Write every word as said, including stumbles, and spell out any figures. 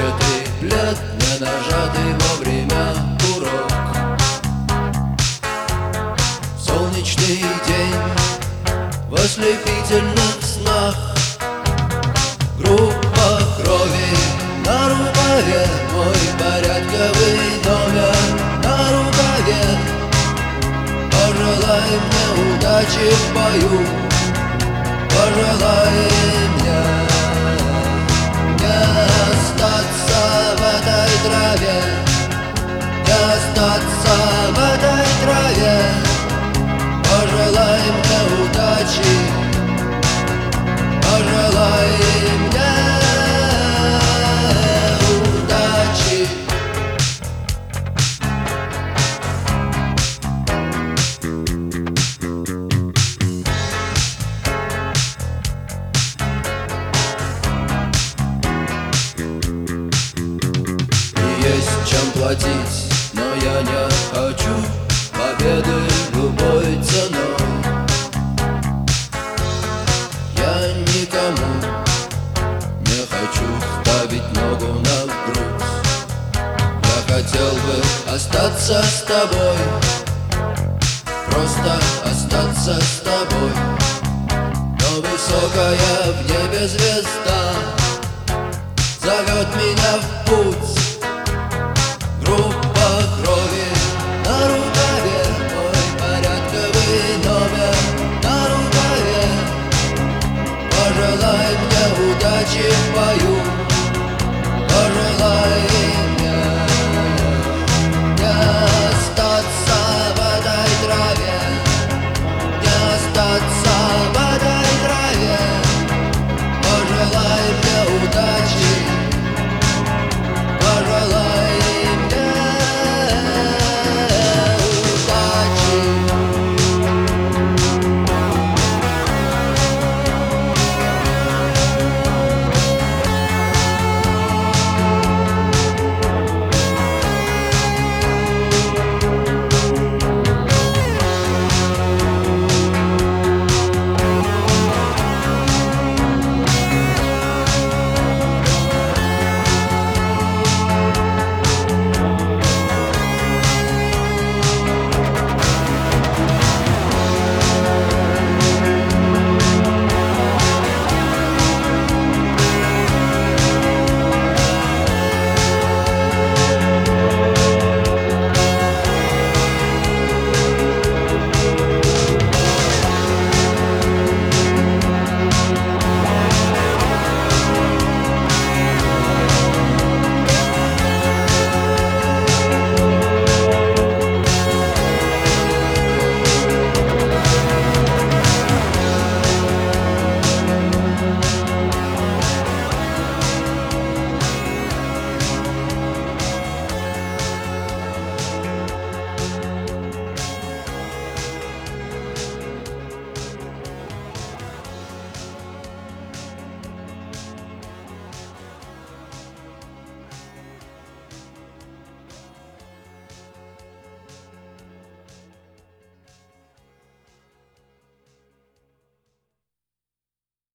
Начатый плед, не нажатый вовремя урок. Солнечный день в ослепительных снах. Группа крови на рукаве, мой порядковый номер на рукаве. Пожелай мне удачи в бою, пожелай мне не остаться в этой траве, не остаться в этой траве. Пожелай мне удачи, пожелай мне удачи. Есть чем платить, но я не хочу победы любой ценой. Я никому не хочу ставить ногу на грудь. Я хотел бы остаться с тобой, просто остаться с тобой. Но высокая в небе звезда зовет меня в путь. Группа крови на рукаве, мой порядковый номер на рукаве. Пожелай мне удачи в бою,